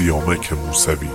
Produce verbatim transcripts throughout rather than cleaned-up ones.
سیامک موسوی.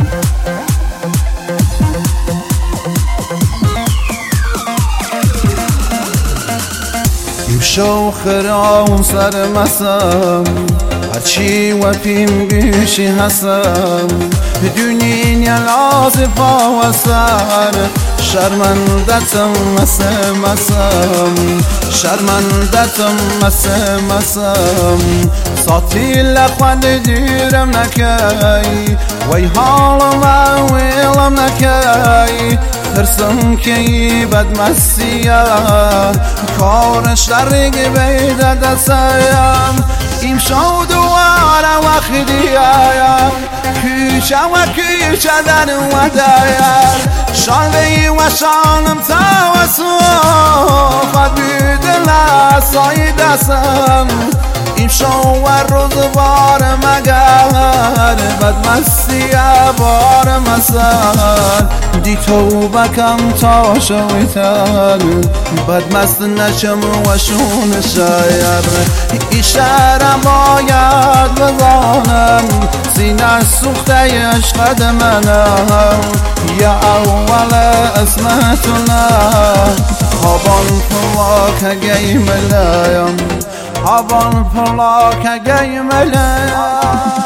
شو خراون سر مسم هرچی و پیم بیشی هستم دنیا لازفا و سر شرمندتم مسه مسم شرمندتم مسه مسم ساتی لخوند دیرم نکی وی حالم ویلم نکی ترسم که بدمسیه کارش در رگ بیده دستیم این شو دواره وقتیه کیشه و کیشه در ودایر شانگی و شانم توسو خود بیدل سای دستم این شو و روزوار مگر بدمسیه بار مسر دی تو بکم تا شویتر بدمست نشم و شون شایر ای شهرم باید بزانم سینه سوخته عشقت منم یا اول اسمتونه خوابان پلاک گی ملایم خوابان پلاک گی ملایم.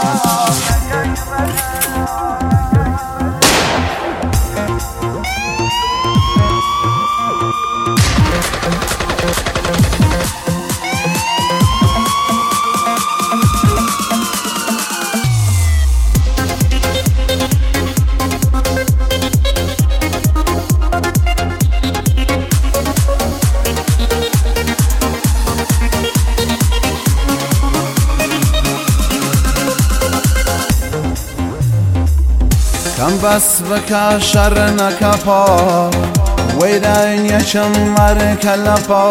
کم بس بکا شر نکپا ویدن یشم مر کلپا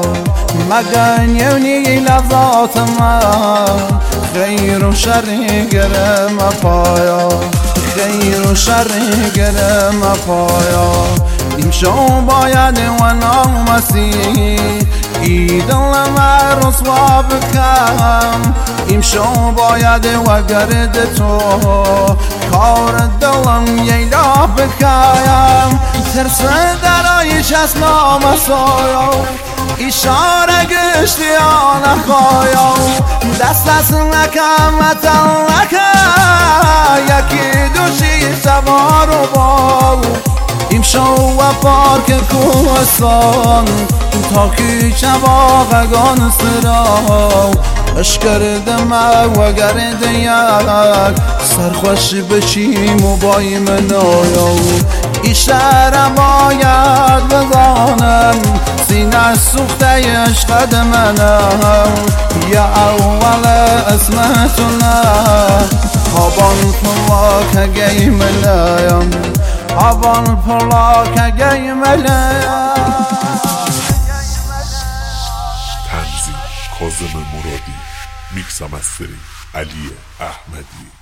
مگن یونی لذات ما خیر و شر گرم پایا خیر و شر گرم پایا این شو باید و نامسی ای دلم رسوا بکم این شو باید و گرد تو کار دلم ییلا بکایم ترس درایش از نامسایا اشاره گشتیان خوایا دست از نکمت لکه یکی دوشی سوار و باو این شو و پارک کوهستان تا کی چواقگان سراو اش کردم و گرد یک سرخوش بشیم و بای منایا ای شهرم باید بزانم سینه سوخته عشقت منم یا اول اسمتونه خوابان پلاک گی ملایم خوابان پلاک گی ملایم. تنظیم کاظم مرادی، میکس و مسترینگ علی احمدی.